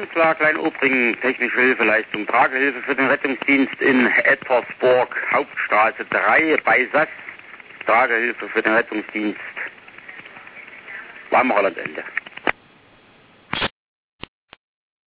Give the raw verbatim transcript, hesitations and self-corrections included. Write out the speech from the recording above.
klar, Klein-Obringen, technische Hilfeleistung, Tragehilfe für den Rettungsdienst in Ettersburg, Hauptstraße drei bei Sass, Tragehilfe für den Rettungsdienst. Weimar Ende.